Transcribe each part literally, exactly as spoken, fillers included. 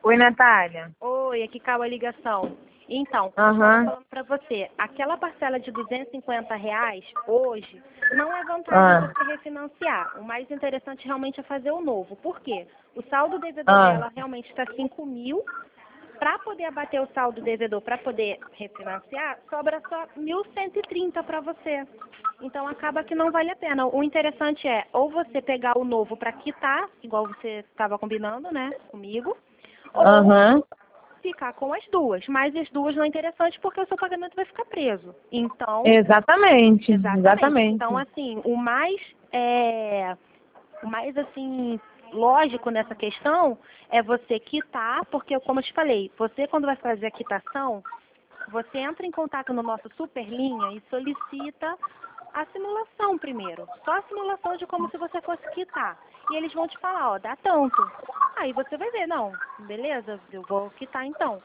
Oi, Natália. Oi, aqui caiu a ligação. Então, eu Aham. estava falando para você, aquela parcela de duzentos e cinquenta reais hoje não é vantagem Ah. você refinanciar. O mais interessante realmente é fazer o novo. Por quê? O saldo devedor Ah. dela realmente está cinco mil. Para poder abater o saldo devedor, para poder refinanciar, sobra só mil cento e trinta para você. Então acaba que não vale a pena. O interessante é ou você pegar o novo para quitar, igual você estava combinando, né, comigo, ou Aham. ficar com as duas. Mas as duas não é interessante porque o seu pagamento vai ficar preso. Então, Exatamente. exatamente. Exatamente. Então, assim, o mais é, o mais assim lógico nessa questão é você quitar, porque como eu te falei, você quando vai fazer a quitação, você entra em contato no nosso Superlinha e solicita a simulação primeiro. Só a simulação de como se você fosse quitar. E eles vão te falar, ó, dá tanto. Aí você vai ver, não, beleza, eu vou quitar então.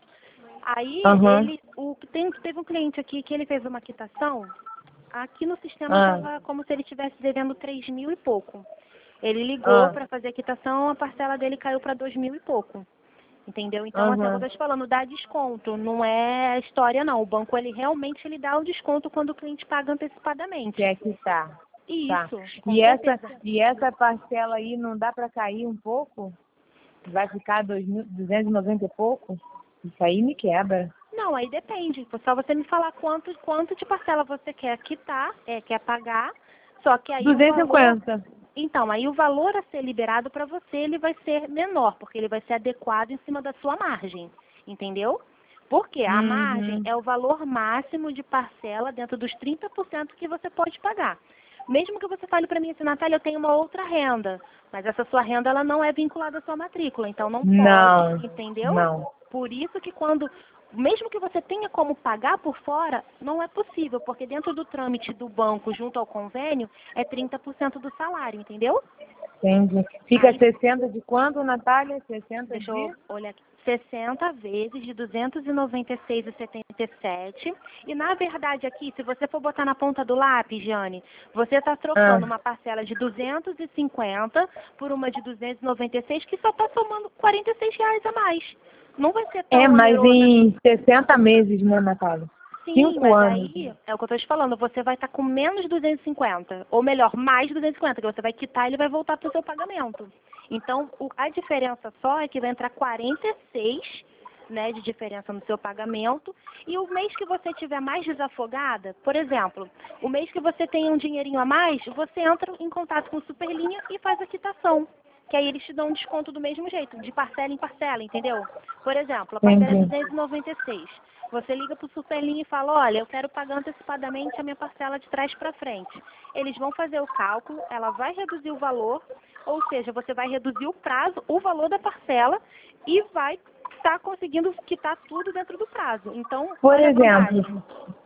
Aí Aham. ele, o, tem, teve um cliente aqui que ele fez uma quitação, aqui no sistema Ah. estava como se ele estivesse devendo três mil e pouco. Ele ligou Ah. para fazer a quitação, a parcela dele caiu para dois mil e pouco. Entendeu? Então, assim, eu Aham. tô te falando, dá desconto, não é história não. O banco, ele realmente ele dá o desconto quando o cliente paga antecipadamente. Quer quitar. Tá. Isso, com E essa, certeza. e essa parcela aí não dá para cair um pouco? Vai ficar dois mil duzentos e noventa e pouco? Isso aí me quebra. Não, aí depende. Foi só você me falar quanto, quanto de parcela você quer quitar, é, quer pagar, só que aí o duzentos e valor... cinquenta. Então, aí o valor a ser liberado para você, ele vai ser menor, porque ele vai ser adequado em cima da sua margem, entendeu? Porque a margem Uhum. é o valor máximo de parcela dentro dos trinta por cento que você pode pagar. Mesmo que você fale para mim assim, Natália, eu tenho uma outra renda, mas essa sua renda ela não é vinculada à sua matrícula, então não Não. pode, entendeu? Não. Por isso que quando, mesmo que você tenha como pagar por fora, não é possível, porque dentro do trâmite do banco junto ao convênio é trinta por cento do salário, entendeu? Entendi. Fica Aí, sessenta de quanto, Natália? sessenta deixa de? eu olhar aqui, sessenta vezes de duzentos e noventa e seis vírgula setenta e sete. E na verdade aqui, se você for botar na ponta do lápis, Jane, você está Ah. trocando uma parcela de duzentos e cinquenta por uma de duzentos e noventa e seis, que só está somando quarenta e seis reais a mais. Não vai ser É, tão mas oneroso assim. em sessenta meses, né, Natália? Sim, Cinco mas anos. aí é o que eu estou te falando, você vai estar com menos duzentos e cinquenta, ou melhor, mais duzentos e cinquenta, que você vai quitar e ele vai voltar para o seu pagamento. Então, o- a diferença só é que vai entrar quarenta e seis, né, de diferença no seu pagamento, e o mês que você tiver mais desafogada, por exemplo, o mês que você tem um dinheirinho a mais, você entra em contato com o Superlinha e faz a quitação. Que aí eles te dão um desconto do mesmo jeito, de parcela em parcela, entendeu? Por exemplo, a parcela é Entendi. duzentos e noventa e seis. Você liga para o Superlinha e fala, olha, eu quero pagar antecipadamente a minha parcela de trás para frente. Eles vão fazer o cálculo, ela vai reduzir o valor, ou seja, você vai reduzir o prazo, o valor da parcela e vai estar conseguindo quitar tudo dentro do prazo. Então, Por olha a vantagem. exemplo,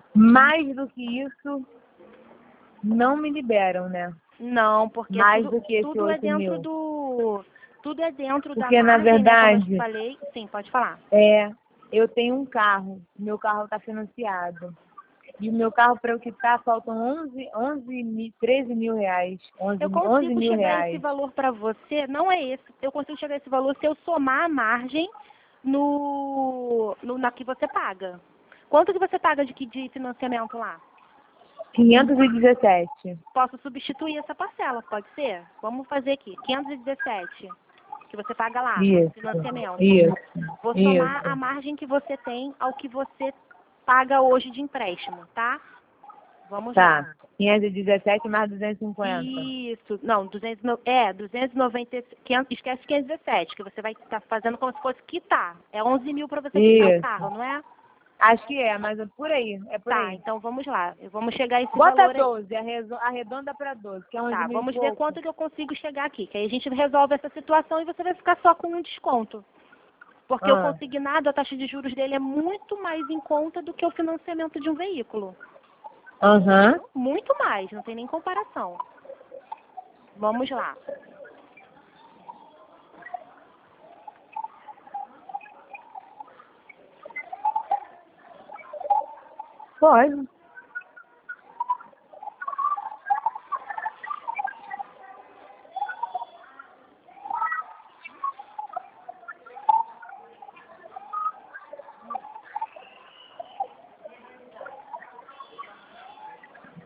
mais do que isso, não me liberam, né? Não, porque é Mais tudo, do que esse tudo é oito dentro mil. do... Tudo é dentro da Porque, na margem, né? Como eu te verdade, falei. Sim, pode falar. é, eu tenho um carro. Meu carro está financiado. E o meu carro, para eu quitar, faltam onze, onze, mil- treze mil reais. onze, Eu mil- onze consigo mil chegar a esse reais. valor para você, não é esse, eu consigo chegar a esse valor se eu somar a margem no, no na que você paga. Quanto que você paga de, que- de financiamento lá? quinhentos e dezessete. Posso substituir essa parcela, pode ser? Vamos fazer aqui, quinhentos e dezessete, que você paga lá, Isso, financiamento. isso, Vou somar a isso. margem que você tem ao que você paga hoje de empréstimo, tá? Vamos lá. Tá. quinhentos e dezessete mais duzentos e cinquenta. Isso, não, duzentos, e no- é, duzentos e noventa, quinhentos, esquece quinhentos e dezessete, que você vai estar fazendo como se fosse quitar. É onze mil para você quitar o Isso. carro, não é? Acho que é, mas é por aí. É por Tá, aí. então vamos lá. Vamos chegar a esse Bota valor aí. doze, arrezo- arredonda para doze, que é onze Tá, mil e vamos ver pouco. quanto que eu consigo chegar aqui, que aí a gente resolve essa situação e você vai ficar só com um desconto. Porque o Ah, consignado, a taxa de juros dele é muito mais em conta do que o financiamento de um veículo. aham. Muito mais, não tem nem comparação. Vamos lá. Pode.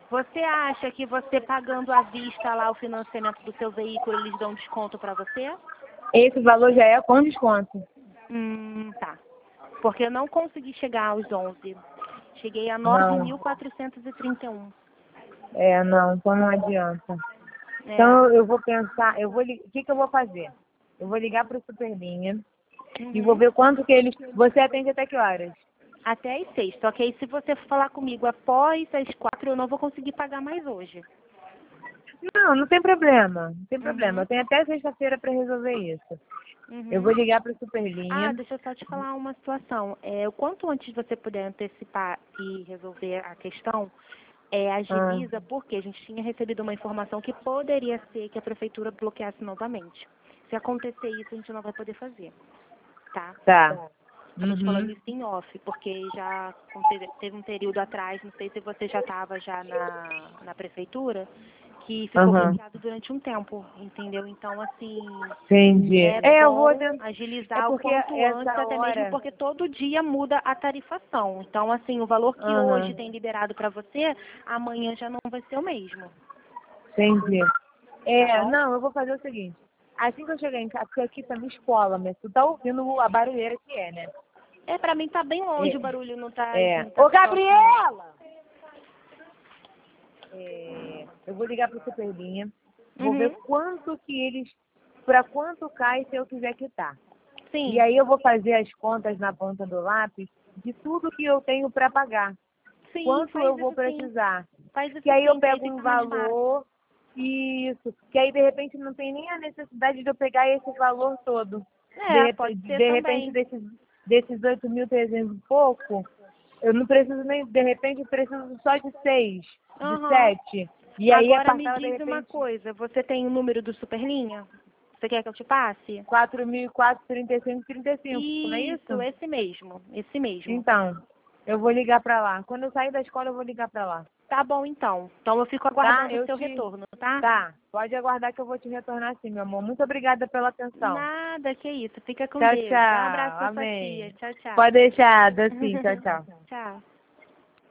Você acha que você pagando à vista lá o financiamento do seu veículo, eles dão desconto para você? Esse valor já é com desconto. Hum, tá. Porque eu não consegui chegar aos onze. Cheguei a nove mil quatrocentos e trinta e um. É, não, então não adianta. É. Então eu vou pensar, eu vou, li- o que que eu vou fazer? Eu vou ligar para o Superlinha Uhum. e vou ver quanto que eles... Você atende até que horas? Até às seis. Só que aí se você falar comigo após as quatro, eu não vou conseguir pagar mais hoje. Não, não tem problema, não tem problema. Uhum. Eu tenho até sexta-feira para resolver isso. Uhum. Eu vou ligar para o Ah, Superlinha. deixa eu só te falar uma situação. É, o quanto antes você puder antecipar e resolver a questão, é, agiliza, Ah, porque a gente tinha recebido uma informação que poderia ser que a prefeitura bloqueasse novamente. Se acontecer isso, a gente não vai poder fazer, tá? tá. Estou te falando Uhum. isso em off, porque já teve um período atrás, não sei se você já estava já na, na prefeitura, que ficou Aham. bloqueado durante um tempo, entendeu? Então, assim, Entendi. é É, eu vou bom tentar. É agilizar o porque quanto antes, essa até mesmo hora. porque todo dia muda a tarifação. Então, assim, o valor que hoje Aham. tem liberado para você, amanhã já não vai ser o mesmo, Entendi. tá É, bom? não, eu vou fazer o seguinte. Assim que eu chegar em casa, porque aqui tá minha escola, mas tu tá ouvindo a barulheira que é, né? É, pra mim tá bem longe, o É. barulho não tá, É. não tá Ô, próximo, não. Gabriela! É, eu vou ligar pro Superlinha, vou ver Uhum. quanto que eles, para quanto cai se eu quiser quitar. E Sim, aí eu vou fazer as contas na ponta do lápis de tudo que eu tenho para pagar. sim, Quanto faz eu vou isso sim. precisar. Faz Que isso aí eu sim, que aí pego um fica mais fácil. valor, isso. Que aí de repente não tem nem a necessidade de eu pegar esse valor todo. De, É, rep- pode ser de repente também. desses, desses oito mil trezentos e pouco, eu não preciso nem, de repente eu preciso só de seis, de Aham. sete. E aí a Agora me parcela de diz uma repente coisa, você tem o número do Superlinha? Você quer que eu te passe? quatro mil e quatrocentos, trinta e cinco, trinta e cinco, não é Isso, isso? esse mesmo, esse mesmo. Então, eu vou ligar pra lá. Quando eu sair da escola, eu vou ligar pra lá. Tá bom então. Então eu fico Tá? aguardando o Eu seu te. retorno, tá? Tá. Pode aguardar que eu vou te retornar sim, meu amor. Muito obrigada pela atenção. Nada, que isso. Fica com Tchau, Deus. Dá um abraço tchau. pra sua tia. Amém. Tchau, tchau. Pode deixar, docinho. Tchau, tchau. Tchau.